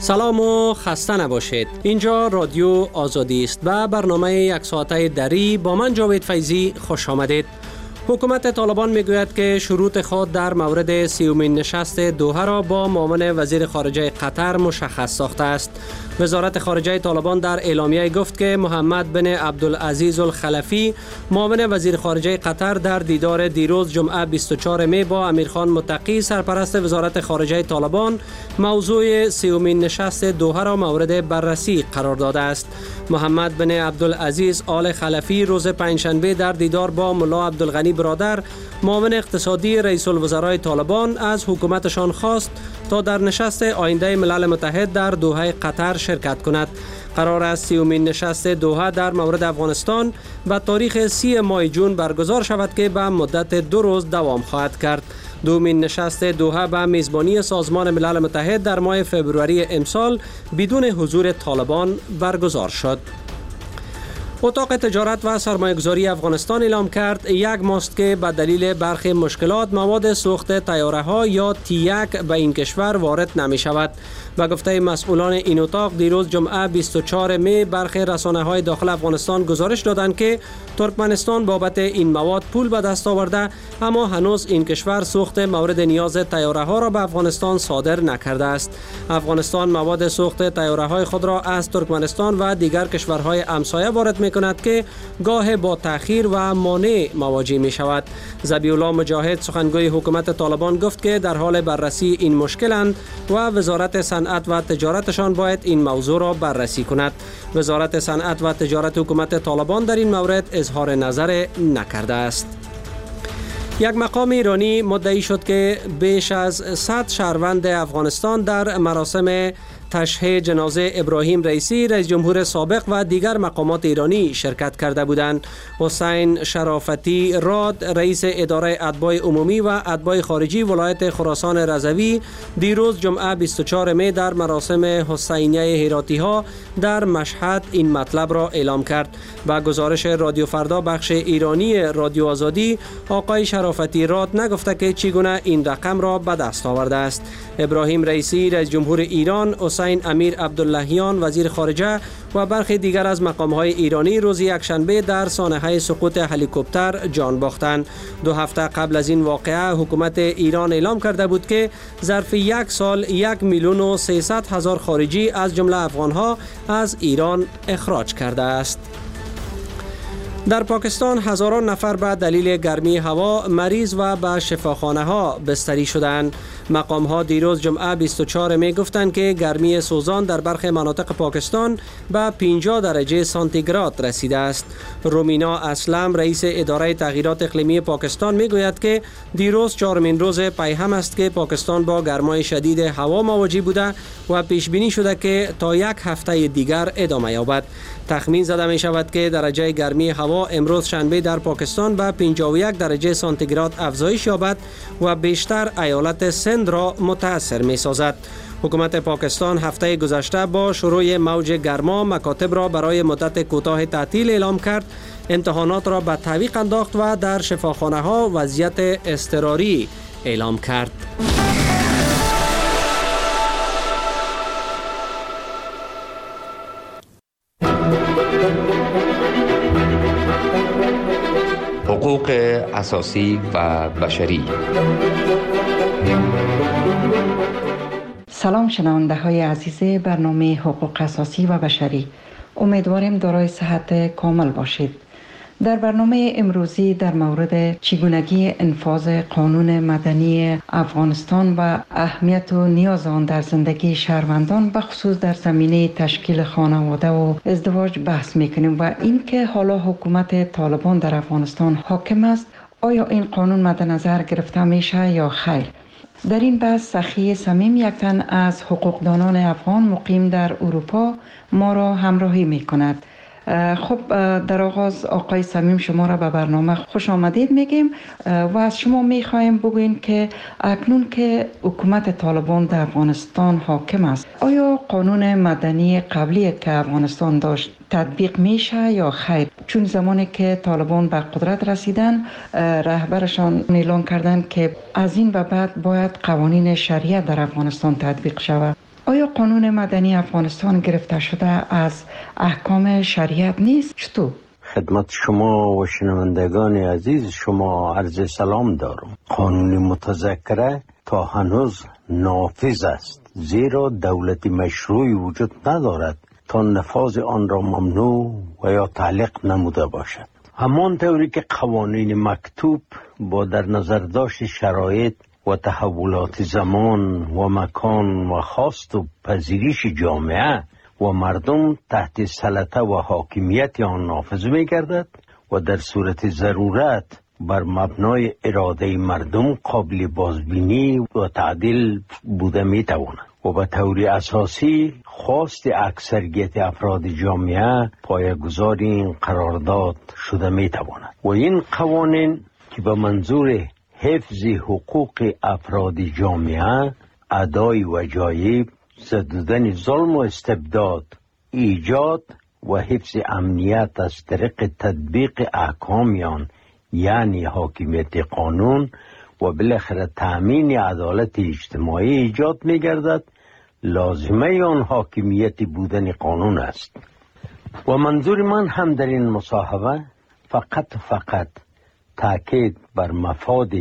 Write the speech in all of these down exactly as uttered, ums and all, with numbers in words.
سلام و خسته نباشید. اینجا رادیو آزادی است و برنامه یک ساعته دری با من جاوید فیضی خوش آمدید. حکومت طالبان میگوید که شروط خود در مورد سیومین نشست دوحه را با معاون وزیر خارجه قطر مشخص ساخته است. وزارت خارجه طالبان در اعلامیه گفت که محمد بن عبدالعزیز الخلفی معاون وزیر خارجه قطر در دیدار دیروز جمعه بیست و چهارم می با امیرخان متقی سرپرست وزارت خارجه طالبان موضوع سیومین نشست دوحه را مورد بررسی قرار داده است. محمد بن عبدالعزیز آل خلفی روز پنجشنبه در دیدار با ملا عبدالغنی برادر معاون اقتصادی رئیس الوزرای طالبان از حکومتشان خواست تا در نشست آینده ملل متحد در دوحه قطر شرکت کند. قرار است سیومین نشست دوحه در مورد افغانستان به تاریخ سی ماه جون برگزار شود که به مدت دو روز دوام خواهد کرد. دومین نشست دوحه به میزبانی سازمان ملل متحد در ماه فوریه امسال بدون حضور طالبان برگزار شد. اتاق تجارت و سرمایه‌گذاری افغانستان اعلام کرد یک ماست که به دلیل برخی مشکلات مواد سوخت طیاره‌ها یا تی یک به این کشور وارد نمی شود. به گفته مسئولان این اتاق دیروز جمعه بیست و چهارم می برخی رسانه‌های داخل افغانستان گزارش دادند که ترکمنستان بابت این مواد پول به دست آورده، اما هنوز این کشور سوخت مورد نیاز طیاره‌ها را به افغانستان صادر نکرده است. افغانستان مواد سوخت طیاره‌های خود را از ترکمنستان و دیگر کشورهای همسایه وارد می‌کند که گاه با تأخیر و مانع مواجه می‌شود. ذبیح الله مجاهد سخنگوی حکومت طالبان گفت که در حال بررسی این مشکلند و وزارت صنعت و تجارتشان باید این موضوع را بررسی کند. وزارت صنعت و تجارت حکومت طالبان در این مورد اظهار نظر نکرده است. یک مقام ایرانی مدعی شد که بیش از صد شهروند افغانستان در مراسم تشییع جنازه ابراهیم رئیسی رئیس جمهور سابق و دیگر مقامات ایرانی شرکت کرده بودند. حسین شرافتی راد رئیس اداره اتباع عمومی و اتباع خارجی ولایت خراسان رضوی دیروز جمعه بیست و چهارم می در مراسم حسینیه هراتی ها در مشهد این مطلب را اعلام کرد. با گزارش رادیو فردا بخش ایرانی رادیو آزادی، آقای شرافتی راد نگفته که چگونه این رقم را به دست آورده است. ابراهیم رئیسی رئیس جمهور ایران، حسین امیر عبداللهیان وزیر خارجه و برخی دیگر از مقام‌های ایرانی روز یکشنبه در سانحه سقوط هلیکوپتر جان باختند. دو هفته قبل از این واقعه حکومت ایران اعلام کرده بود که ظرف یک سال یک میلیون و سیصد هزار خارجی از جمله افغان‌ها از ایران اخراج کرده است. در پاکستان هزاران نفر به دلیل گرمی هوا مریض و به شفاخانه ها بستری شدند. مقام ها دیروز جمعه بیست و چهارم می گفتند که گرمی سوزان در برخی مناطق پاکستان به پنجاه درجه سانتیگراد رسیده است. رومینا اسلم رئیس اداره تغییرات اقلیمی پاکستان می گوید که دیروز چهارمین روز پیهم است که پاکستان با گرمای شدید هوا مواجه بوده و پیش بینی شده که تا یک هفته دیگر ادامه یابد. تخمین زده می شود که درجه گرمی هوا امروز شنبه در پاکستان به پنجاه و یک درجه سانتیگراد افزایش یابد و بیشتر ایالت سند را متاثر می سازد. حکومت پاکستان هفته گذشته با شروع موج گرما مکاتب را برای مدت کوتاه تعطیل اعلام کرد، امتحانات را به تعویق انداخت و در شفاخانه ها وضعیت اضطراری اعلام کرد. حقوق اساسی و بشری. سلام شنونده های عزیز برنامه حقوق اساسی و بشری، امیدواریم دارای صحت کامل باشید. در برنامه امروزی در مورد چگونگی انفاذ قانون مدنی افغانستان و اهمیت و نیاز آن در زندگی شهروندان به خصوص در زمینه تشکیل خانواده و ازدواج بحث میکنیم و اینکه حالا حکومت طالبان در افغانستان حاکم است، آیا این قانون مد نظر گرفته میشه یا خیر؟ در این بحث سخی صمیم یک تن از حقوقدانان افغان مقیم در اروپا ما را همراهی میکند. خب در آغاز آقای صمیم شما را به برنامه خوش آمدید میگیم و از شما میخواهیم بگوین که اکنون که حکومت طالبان در افغانستان حاکم است، آیا قانون مدنی قبلی که افغانستان داشت تطبیق میشه یا خیر؟ چون زمانی که طالبان به قدرت رسیدن رهبرشان اعلان کردند که از این به بعد باید قوانین شریعت در افغانستان تطبیق شود. آیا قانون مدنی افغانستان گرفته شده از احکام شریعت نیست؟ چطور؟ خدمت شما و شنوندگان عزیز شما عرض سلام دارم. قانون متذکره تا هنوز نافذ است، زیرا دولت مشروعی وجود ندارد تا نفاذ آن را ممنوع و یا تعلیق نموده باشد. همان طوری که قوانین مکتوب با در نظر داشت شرایط و تحولات زمان و مکان و خواست و پذیریش جامعه و مردم تحت سلطه و حاکمیت آن نافذ می گردد و در صورت ضرورت بر مبنای اراده مردم قابل بازبینی و تعدیل بوده می تواند و به طور اساسی خواست اکثریت افراد جامعه پایه‌گذار این قرارداد شده می تواند و این قوانین که به منظور حفظ حقوق افراد جامعه، ادای وجایب، زدودن ظلم و استبداد، ایجاد و حفظ امنیت از طریق تطبیق احکامیان یعنی حاکمیت قانون و بالاخره تأمین عدالت اجتماعی ایجاد می گردد، لازمه آن حاکمیت بودن قانون است. و منظور من هم در این مصاحبه فقط فقط تاکید بر مفاد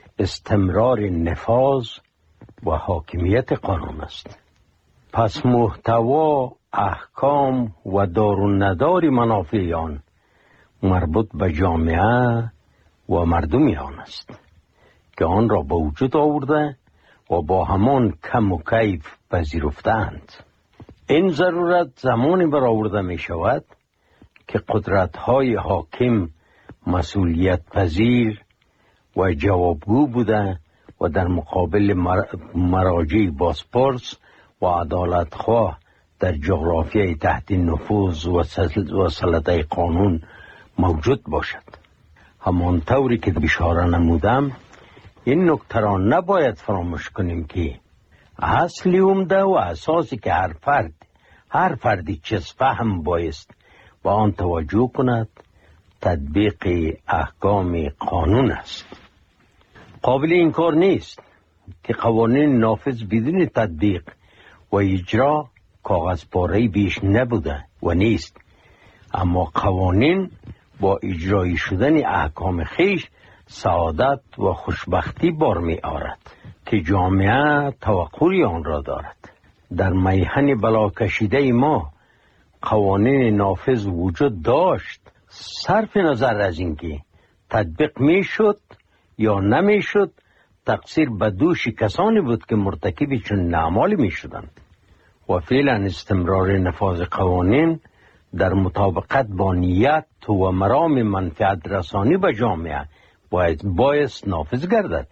استمرار نفاذ و حاکمیت قانون است. پس محتوا، احکام و دار و ندار منافع آن مربوط به جامعه و مردم آن است که آن را به وجود آورده و با همان کم و کیف پذیرفتند. این ضرورت زمانی برآورده می شود که قدرت‌های حاکم مسئولیت پذیر و جوابگو بوده و در مقابل مراجع بازپرس و عدالتخواه در جغرافیای تحت نفوذ و سلطه قانون موجود باشد. همانطوری که اشاره نمودم، این نکته را نباید فراموش کنیم که اصلی عمده و اساسی که هر فرد هر فردی چیز فهم بایست و آن توجه کند تطبیق احکام قانون است. قابل انکار نیست که قوانین نافذ بدون تطبیق و اجرا کاغذ پاره بیش نبوده و نیست، اما قوانین با اجرایی شدن احکام خیش سعادت و خوشبختی بار می آورد که جامعه توقعی آن را دارد. در میهن بلا کشیده ما قوانین نافذ وجود داشت، صرف نظر از اینکه تطبیق می شد یا نمی شد، تقصیر به دوش کسانی بود که مرتکب چون اعمال می شدند و فعلا استمرار نفاذ قوانین در مطابقت با نیت و مرام منفعت رسانی به جامعه باید بایست نافذ گردد.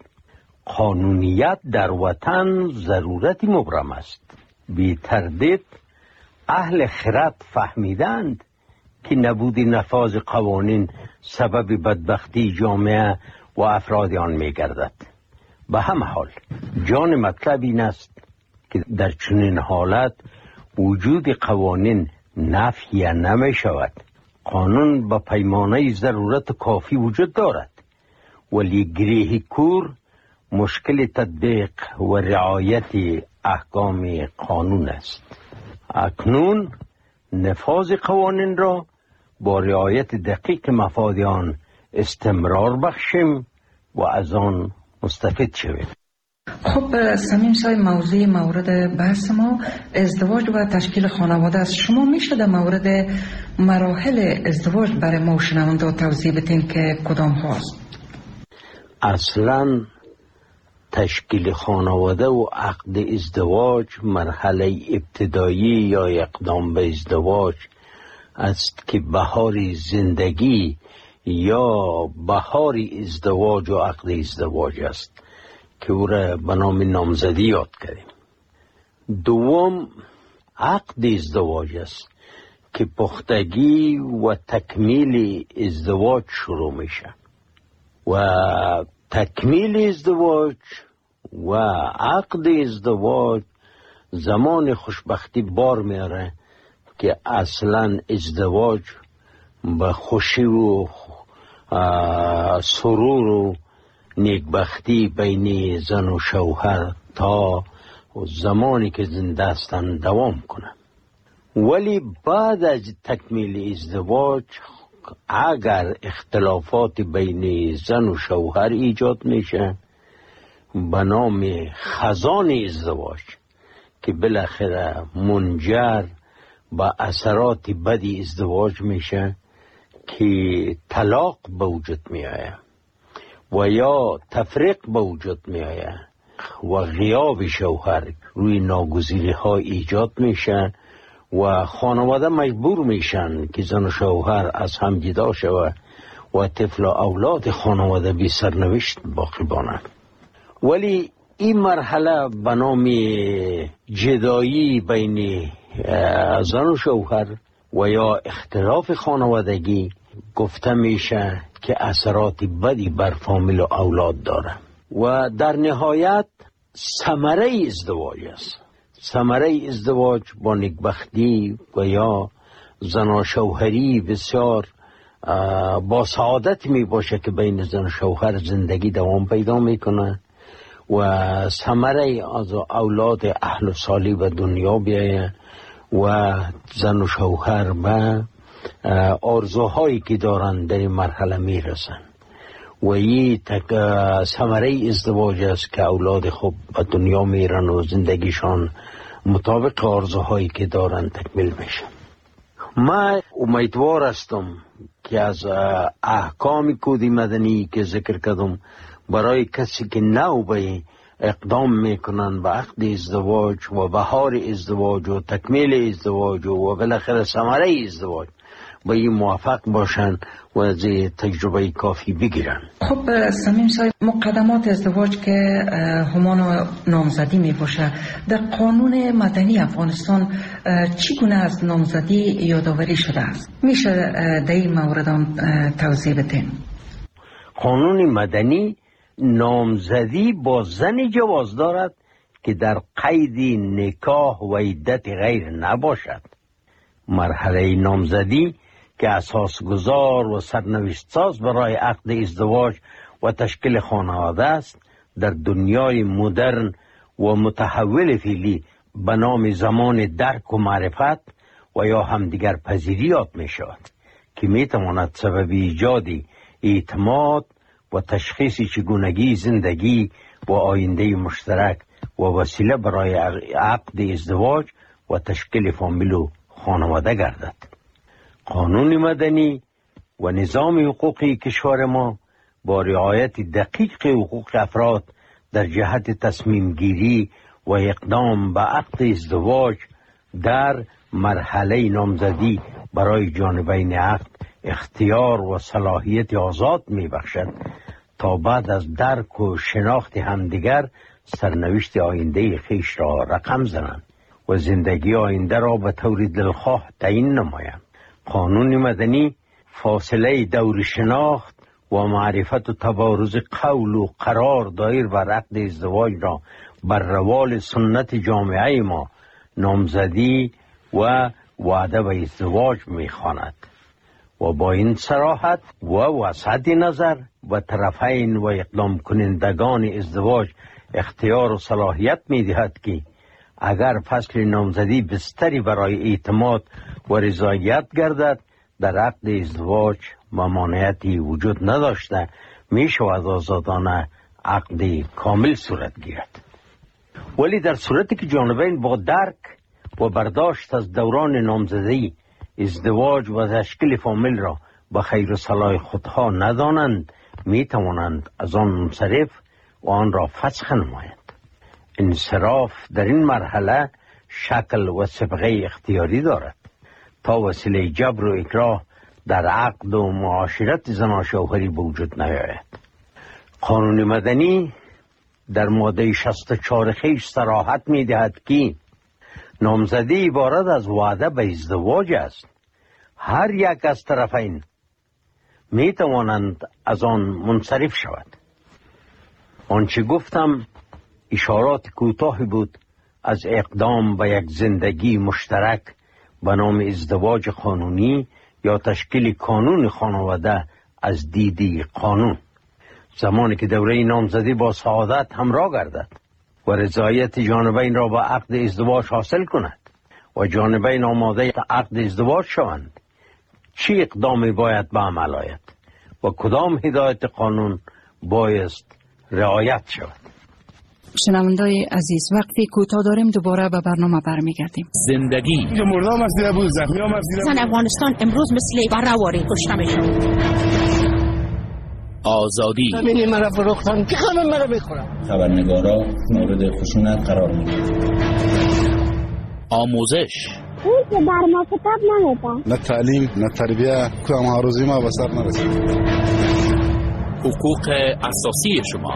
قانونیت در وطن ضرورتی مبرم است. بی تردید اهل خرد فهمیدند که نبود نفاذ قوانین سبب بدبختی جامعه و افراد آن می گردد. به همه حال جان مطلب این است که در چنین حالت وجود قوانین نفی نمی شود. قانون با پیمانه ضرورت کافی وجود دارد، ولی گریه کور مشکل تطبیق و رعایت احکام قانون است. اکنون نفاذ قوانین را با رعایت دقیق مفاد آن استمرار بخشیم و از آن مستفید شویم. خب سمیم صاحب، موضوع مورد بحث ما ازدواج و تشکیل خانواده است. شما میشه در مورد مراحل ازدواج برای ما شنونده توضیح بدین که کدام هاست؟ اصلا تشکیل خانواده و عقد ازدواج مرحله ابتدایی یا اقدام به ازدواج است که بهار زندگی یا بهار ازدواج و عقد ازدواج است که او را به نام نامزدی یاد کردیم. دوم عقد ازدواج است که پختگی و تکمیل ازدواج شروع میشه و تکمیل ازدواج و عقد ازدواج زمان خوشبختی بار میاره که اصلا ازدواج به خوشی و سرور و نیکبختی بین زن و شوهر تا و زمانی که زنده هستند دوام کنند. ولی بعد از تکمیل ازدواج اگر اختلافات بین زن و شوهر ایجاد میشه به نام خزان ازدواج که بالاخره منجر به اثرات بدی ازدواج میشه که طلاق به وجود میآید و یا تفریق به وجود میآید و غیاب شوهر روی ناگزیری ها ایجاد میشه و خانواده مجبور میشن که زن و شوهر از هم جدا شود و طفل و اولاد خانواده بی سرنوشت باقی مانند. ولی این مرحله به نام جدایی بین زن و شوهر و یا اختلاف خانوادگی گفته میشه که اثرات بدی بر فامیل و اولاد داره و در نهایت ثمره ازدواج است. ثمره ازدواج با نیکبختی و یا زن و شوهری بسیار با سعادت می باشه که بین زن و شوهر زندگی دوام پیدا میکنه و ثمره از اولاد اهل و صالح به دنیا بیایه و زن و شوهر به آرزوهایی که دارن در این مرحله میرسن و این ثمره ازدواج است که اولاد خوب به دنیا میرن و زندگیشان مطابق آرزوهایی که دارن تکمیل میشه. من امیدوار هستم که از احکام کود مدنی که ذکر کردم برای کسی که نو به اقدام میکنن به عقد ازدواج و بهار ازدواج و تکمیل ازدواج و بالاخره ثمره ازدواج با این موافق باشن و از تجربه کافی بگیرن. خب صمیم صاحب، مقدمات ازدواج که همان نامزدی می باشه، در قانون مدنی افغانستان چگونه از نامزدی یادآوری شده است؟ میشه در این مورد توضیح بدین؟ قانون مدنی نامزدی با زنی جواز دارد که در قید نکاح و عدت غیر نباشد. مرحله نامزدی که اساس گذار و سرنوشت ساز برای عقد ازدواج و تشکیل خانواده است در دنیای مدرن و متحول فعلی به نام زمان درک و معرفت و یا همدیگر پذیری یاد می شود که می تواند سبب ایجاد اعتماد و تشخیص چگونگی زندگی و آینده مشترک و وسیله برای عقد ازدواج و تشکیل فامیل و خانواده گردد. قانون مدنی و نظام حقوقی کشور ما با رعایت دقیق حقوق افراد در جهت تصمیم گیری و اقدام به عقد ازدواج در مرحله نامزدی برای جانبین عقد اختیار و صلاحیت آزاد می بخشد تا بعد از درک و شناخت همدیگر سرنوشت آینده خیش را رقم زنند و زندگی آینده را به طور دلخواه تعیین نمایند. قانون مدنی فاصله دور شناخت و معرفت و تبارز قول و قرار دایر بر عقد ازدواج را بر روال سنت جامعه ما نامزدی و وعده به ازدواج می‌خواند و با این صراحت و وسعت نظر و طرفین و اقدام کنندگان ازدواج اختیار و صلاحیت می‌دهد که اگر فصل نامزدی بستری برای اعتماد و رضایت گردد در عقد ازدواج ممانعتی وجود نداشته می شود آزادانه عقد کامل صورت گیرد. ولی در صورتی که جانبین با درک و برداشت از دوران نامزدی ازدواج و تشکیل فامیل را به خیر و صلاح خودها ندانند می توانند از آن منصرف و آن را فسخ نمایند. انصراف در این مرحله شکل و سابقه اختیاری دارد تا وسیله جبر و اکراه در عقد و معاشرت زن و شوهری به وجود نیاید. قانون مدنی در ماده شصت و چهار خیش صراحت می دهد که نامزدی عبارت از وعده به ازدواج است. هر یک از طرفین می توانند از آن منصرف شود. آنچه گفتم اشارات کوتاهی بود از اقدام به یک زندگی مشترک به نام ازدواج قانونی یا تشکیل کانون خانواده از دیدی قانون. زمانی که دوره نامزدی با سعادت همراه گردد و رضایت جانبین را با عقد ازدواج حاصل کند و جانبین آماده عقد ازدواج شوند، چی اقدامی باید به عمل آید و کدام هدایت قانون بایست رعایت شود؟ شنوندای عزیز، وقتی کوتاه داریم دوباره به برنامه برمیگردیم. زندگی مردم از دیده بود، زخمی هم از دیده بود. زن افغانستان امروز مثل برهواری کشته میشن. آزادی همینی مرا فروختن که خانم مرا بخورم. خبرنگارا مورد خشونت قرار میدن. آموزش اون که بر ما کتاب نمیدن، نه تعلیم نه تربیه، کام عروضی ما به سر نرسید. حقوق اساسی شما.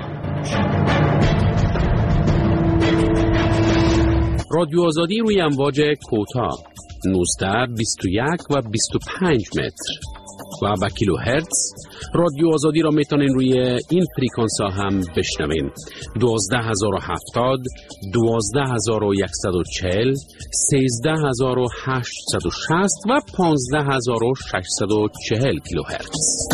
رادیو آزادی روی امواج کوتاه نوزده، بیست و یک و بیست و پنج متر و با کیلو هرتز. رادیو آزادی را میتونین روی این فریکانس ها هم بشنوین: دوازده هزار و هفتاد، دوازده هزار و صد و چهل، سیزده هزار و هشتصد و شصت و پانزده هزار و ششصد و چهل کیلو هرتز.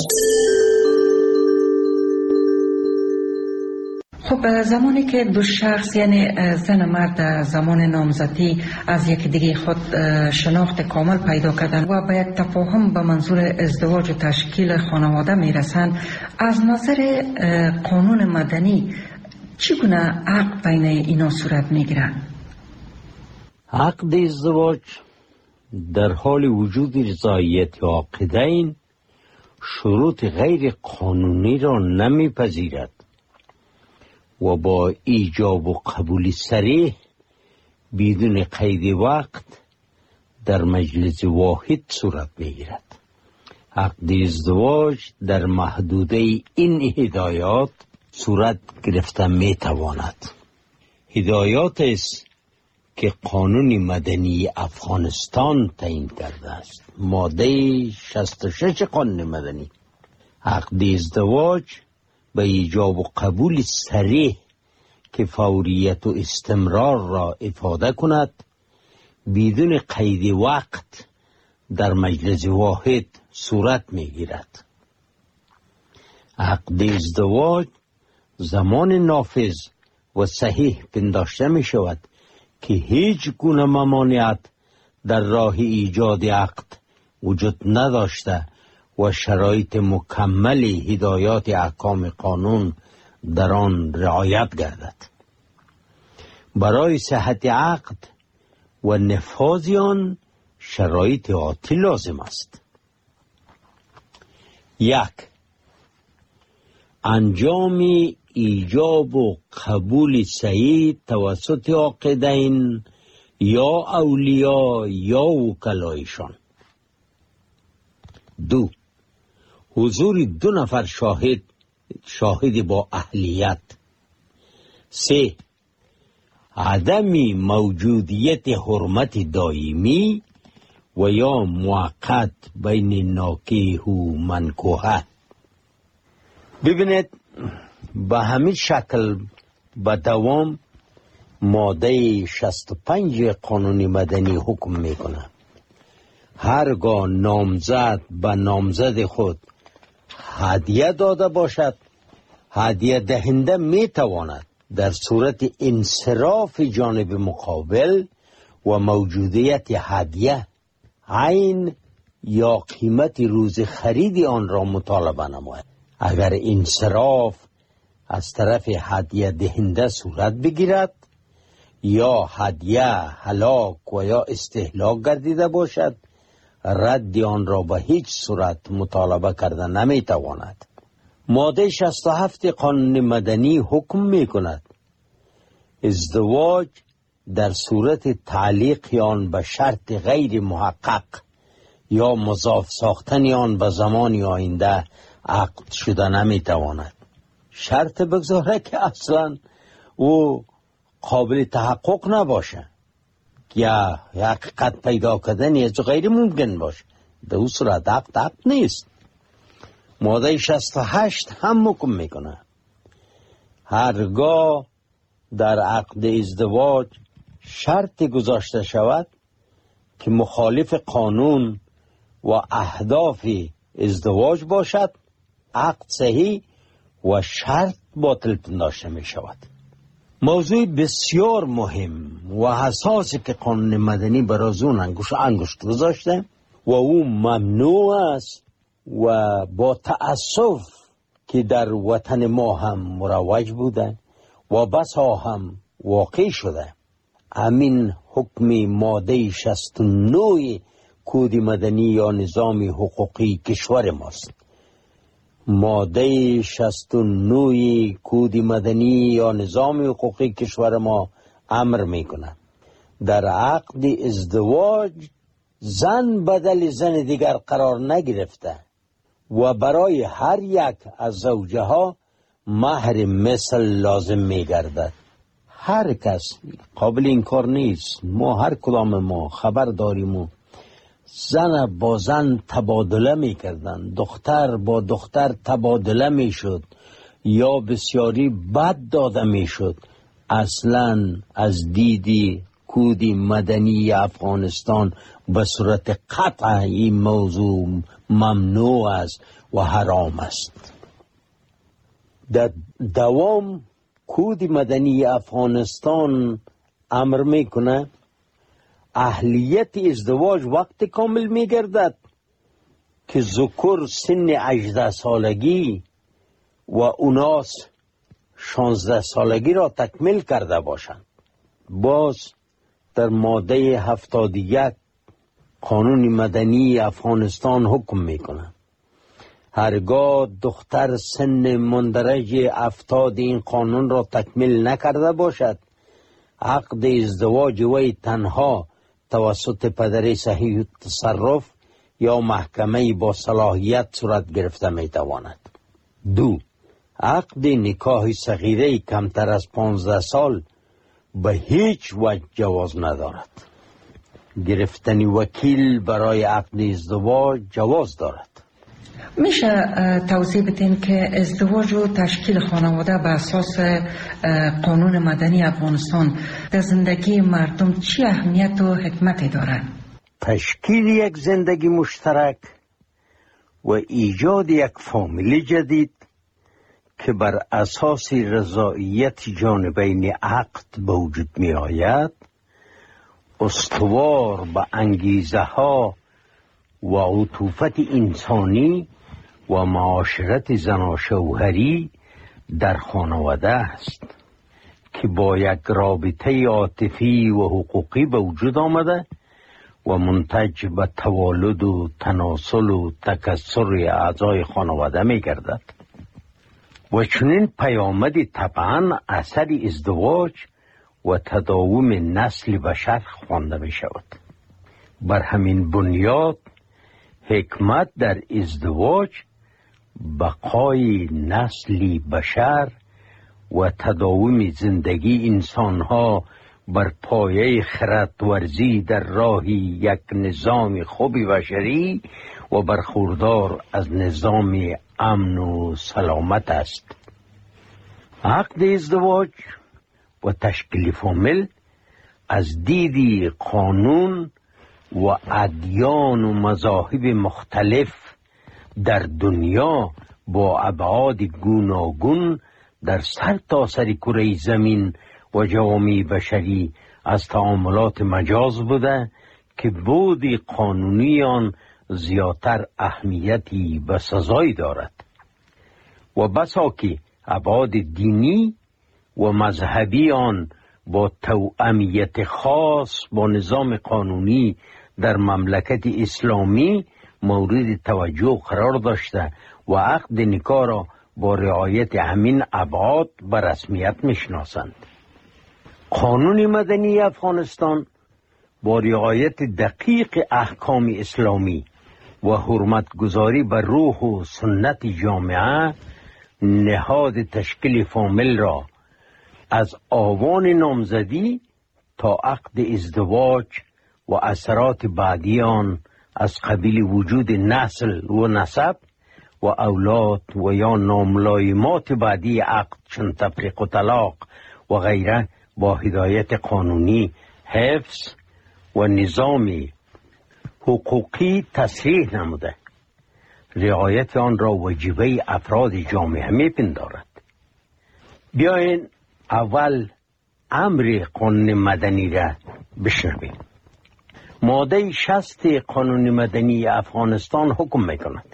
خب زمانی که دو شخص یعنی زن و مرد زمان نامزدی از یک دیگه خود شناخت کامل پیدا کردن و به یک تفاهم به منظور ازدواج و تشکیل خانواده میرسن، از نظر قانون مدنی چگونه عقد بین اینا صورت میگیرن؟ عقد ازدواج در حال وجود رضایت عاقدین شروط غیر قانونی را نمیپذیرد و با ایجاب و قبول صریح بدون قید وقت در مجلس واحد صورت میگیرد. عقد ازدواج در محدوده این هدایات صورت گرفته میتواند. هدایات است که قانون مدنی افغانستان تعیین کرده است. ماده شصت و شش قانون مدنی: عقد ازدواج به ایجاب و قبول صریح که فوریت و استمرار را افاده کند بدون قید وقت در مجلس واحد صورت میگیرد. عقد ازدواج زمان نافذ و صحیح پنداشته می شود که هیچ گونه ممانعت در راه ایجاد عقد وجود نداشته و شرایط مکمل هدایات احکام قانون در آن رعایت گردد. برای صحت عقد و نفاذ آن شرایط آتی لازم است: یک، انجام ایجاب و قبول صحیح توسط عاقدین یا اولیاء یا وکلایشان. دو، حضور دو نفر شاهد شاهد با اهلیت. سه، عدم موجودیت حرمت دائمی و یا موقت بین ناکیح و منکوحه. ببینید، به همین شکل به دوام ماده شصت و پنج قانون مدنی حکم میکنه: هرگاه نامزد به نامزد خود هدیه داده باشد، هدیه دهنده میتواند در صورت انصراف جانب مقابل و موجودیت هدیه عین یا قیمت روز خرید آن را مطالبه نماید. اگر انصراف از طرف هدیه دهنده صورت بگیرد یا هدیه هلاک و یا استهلاک گردیده باشد، رد آن را به هیچ صورت مطالبه کرده نمیتواند. ماده شصت و هفت قانون مدنی حکم می کند ازدواج در صورت تعلیق آن به شرط غیر محقق یا مضاف ساختن آن به زمان آینده عقد شده نمیتواند. شرط بگذاره که اصلا او قابل تحقق نباشه یا حقیقت پیدا کردن از غیر ممکن باشه، در اون صورت عقد عقد نیست. ماده شصت و هشت هم حکم میکنه هرگاه در عقد ازدواج شرط گذاشته شود که مخالف قانون و اهداف ازدواج باشد، عقد صحیح و شرط باطل پنداشته می شود. موضوع بسیار مهم و حساسی که قانون مدنی برای اون انگوش انگشت گذاشته و او ممنوع است و با تأسف که در وطن ما هم مروج بوده و بسا هم واقع شده. همین حکم ماده شصت و نه کد مدنی یا نظام حقوقی کشور ماست. ماده شصت و نه کد مدنی یا نظام حقوقی کشور ما امر میکنه در عقد ازدواج زن بدل زن دیگر قرار نگرفته و برای هر یک از زوجه ها مهر مثل لازم میگردد. هر کس قابل این کار نیست. ما هر کدام ما خبر داریم و زن با زن تبادله میکردن، دختر با دختر تبادله میشد یا بسیاری بد داده میشد. اصلا از دیدی کد مدنی افغانستان به صورت قطع این موضوع ممنوع است و حرام است. در دوام کد مدنی افغانستان امر میکنه اهلیت ازدواج وقت کامل میگردد که ذکر سن هجده سالگی و اوناس شانزده سالگی را تکمیل کرده باشند. باز در ماده هفتاد و یک قانون مدنی افغانستان حکم میکنه هرگاه دختر سن مندرج هفتاد این قانون را تکمیل نکرده باشد عقد ازدواج وی تنها توسط پدر صحیح تصرف یا محکمه با صلاحیت صورت گرفته میتواند. دو، عقد نکاح صغیره کمتر از پانزده سال به هیچ وجه جواز ندارد. گرفتن وکیل برای عقد ازدواج جواز دارد. میشه توضیح بدین که ازدواج و تشکیل خانواده به اساس قانون مدنی افغانستان در زندگی مردم چی اهمیت و حکمتی دارد؟ تشکیل یک زندگی مشترک و ایجاد یک فامیل جدید که بر اساس رضایت جانبین عقد به وجود می آید استوار به انگیزه ها و عطوفت انسانی و معاشرت زناشوهری در خانواده است که با یک رابطه عاطفی و حقوقی به وجود آمده و منتج به توالد و تناسل و تکثر اعضای خانواده می گردد و چنین پیامد طبعا اثر ازدواج و تداوم نسل بشر خوانده می شود. بر همین بنیاد حکمت در ازدواج بقای نسل بشر و تداوم زندگی انسانها بر پایه خردورزی در راه یک نظام خوب بشری و برخوردار از نظام امن و سلامت است. عقد ازدواج و تشکیل فامیل از دیدی قانون و ادیان و مذاهب مختلف در دنیا با ابعاد گوناگون در سر تا سر کره زمین و جوامع بشری از تعاملات مجاز بوده که بود قانونی آن زیادتر اهمیتی به سزای دارد و بسا که ابعاد دینی و مذهبی آن با توأمیت خاص با نظام قانونی در مملکت اسلامی مورد توجه قرار داشته و عقد نکاح را با رعایت همین ابعاد به رسمیت میشناسند. قانون مدنی افغانستان با رعایت دقیق احکام اسلامی و حرمت گذاری بر روح و سنت جامعه نهاد تشکیل فامیل را از آوان نامزدی تا عقد ازدواج و اثرات بعدی آن از قبیل وجود نسل و نسب و اولاد و یا ناملایمات بعدی عقد چون تفریق و طلاق و غیره با هدایت قانونی حفظ و نظام حقوقی تصریح نموده. رعایت آن را وجیبه افراد جامعه می پندارد. بیاین اول امر قانون مدنی را بشنویم. ماده شصت قانون مدنی افغانستان حکم میکند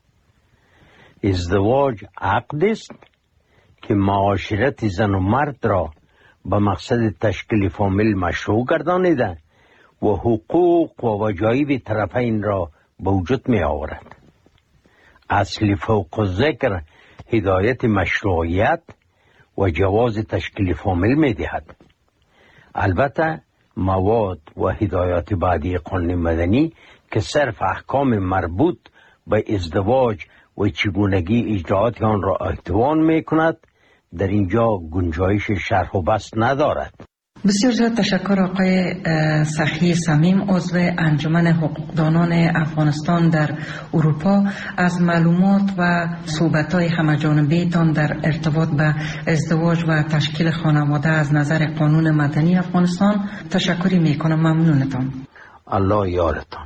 ازدواج عقد است که معاشرت زن و مرد را به مقصد تشکیل فامیل مشروع گردانیده و حقوق و وجایب طرفین را به وجود می آورد. اصل فوق الذکر هدایت مشروعیت و جواز تشکیل فامیل می دهد. البته مواد و هدایات بعدی قانون مدنی که صرف احکام مربوط به ازدواج و چگونگی اجراعات آن را احتوا می کند در اینجا گنجایش شرح و بسط ندارد. بسیار زیاد تشکر آقای سخی صمیم، عضو انجمن حقوقدانان افغانستان در اروپا، از معلومات و صحبت‌های همه‌جانبه تان در ارتباط به ازدواج و تشکیل خانواده از نظر قانون مدنی افغانستان. تشکری میکنم، ممنونتان. الله یارتان.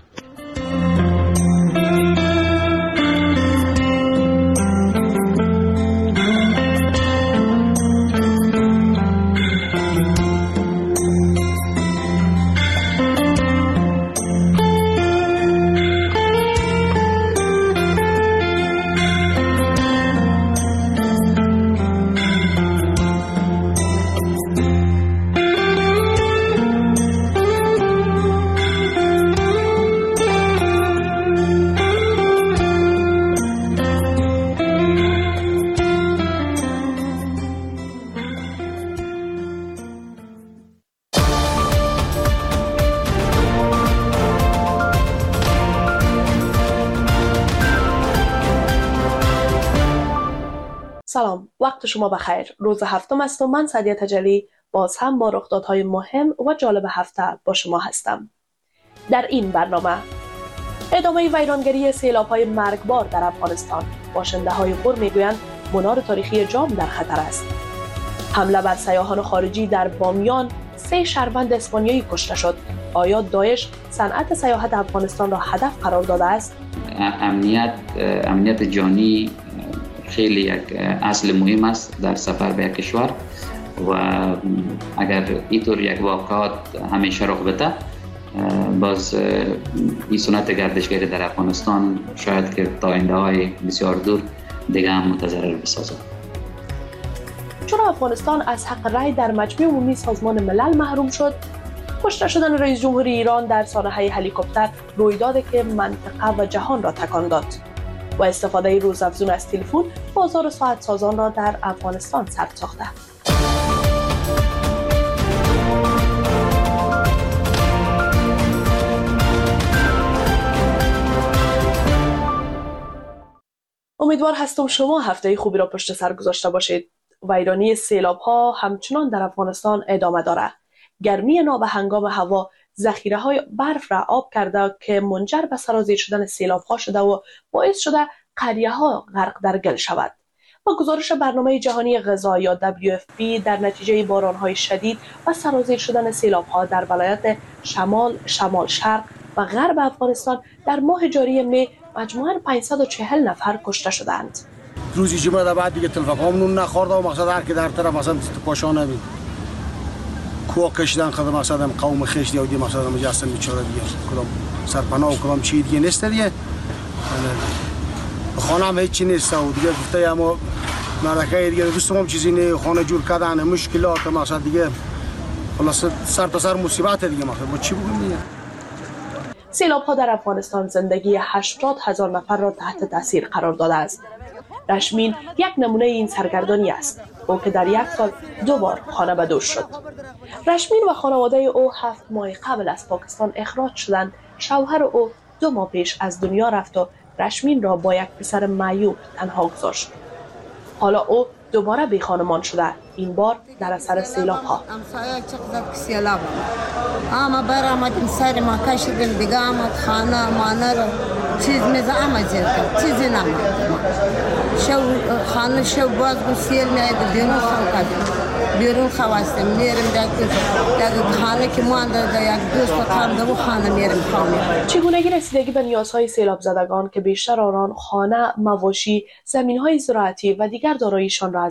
سلام، وقت شما بخیر. روز هفتم است و من سعدیه تجلی باز هم با رخدادهای مهم و جالب هفته با شما هستم. در این برنامه ادامه ویرانگری سیلاب‌های مرگبار در افغانستان، باشنده‌های غور میگویند منار تاریخی جام در خطر است. حمله بر سیاحان خارجی در بامیان، سه شهروند اسپانیایی کشته شد. آیا داعش صنعت سیاحت افغانستان را هدف قرار داده است؟ امنیت امنیت جانی خیلی یک اصل مهم است در سفر به کشور و اگر اینطور یک واقعات همیشه رخ بده، باز این سنت گردشگری در افغانستان شاید که تا آینده‌های بسیار دور دیگه هم متضرر بسازد. چرا افغانستان از حق رأی در مجمع عمومی سازمان ملل محروم شد؟ کشته شدن رئیس جمهور ایران در سانحه هلیکوپتر رویدادی که منطقه و جهان را تکان داد و استفاده روزافزون از تلفن بازار ساعت سازان را در افغانستان سرد ساخته. امیدوار هستم شما هفته خوبی را پشت سر گذاشته باشید. ویرانی سیلاب ها همچنان در افغانستان ادامه دارد. گرمی نابهنگام هوا ذخیره های برف را آب کرده که منجر به سرازیر شدن سیلاب ها شده و باعث شده قریه ها غرق در گل شود. با گزارش برنامه جهانی غذا یا دبلیو اف پی، در نتیجه باران های شدید و سرازیر شدن سیلاب ها در ولایت شمال، شمال شرق و غرب افغانستان در ماه جاری می مجموعاً پانصد و چهل نفر کشته شدند. روزی جمعه بعد دیگه تلفاقام نون نخورده و مقصد هر که در طرف مثلا پاشانه بید کوه کشیدن خود مثلا قوم خیش دیگه دی مثلا مجسم بیچاره دیگه کدام سرپناه و کدام چی دیگه نیست دیگه. خانه هم هیچی نیست و دیگه گفته اما مرکه دیگه دوستم هم چیزی نه، خانه جور کردن مشکلات مثلا دیگه خلاص سر تا سر مصیبت دیگه مثلا با چی بگم دیگه. سیلاب ها در افغانستان زندگی هشتاد هزار نفر را تحت تاثیر قرار داده است. رشمین یک نمونه این سرگردانی است، او که در یک سال دو بار خانه بدوش شد. رشمین و خانواده او هفت ماه قبل از پاکستان اخراج شدند. شوهر او دو ماه پیش از دنیا رفت و رشمین را با یک پسر معیوب تنها گذاشت. حالا او دوباره بی خانمان شده، این بار در اثر سیلاب ها. اما برآمدیم سر ما کشیدیم دیگه آمد خانه مانه رو چیز میزه آمد زیرد چیزی نمید شو خانه شو باز گو سیل میاید بیرون خو کردیم بیرون خواستیم میریم در خانه که مانده در یک دوست قام در خانه میریم خانه. چگونگی رسیدگی به نیازهای سیلاب زدگان که بیشتر آنان خانه، مواشی، زمینهای زراعتی و دیگر داراییشان را از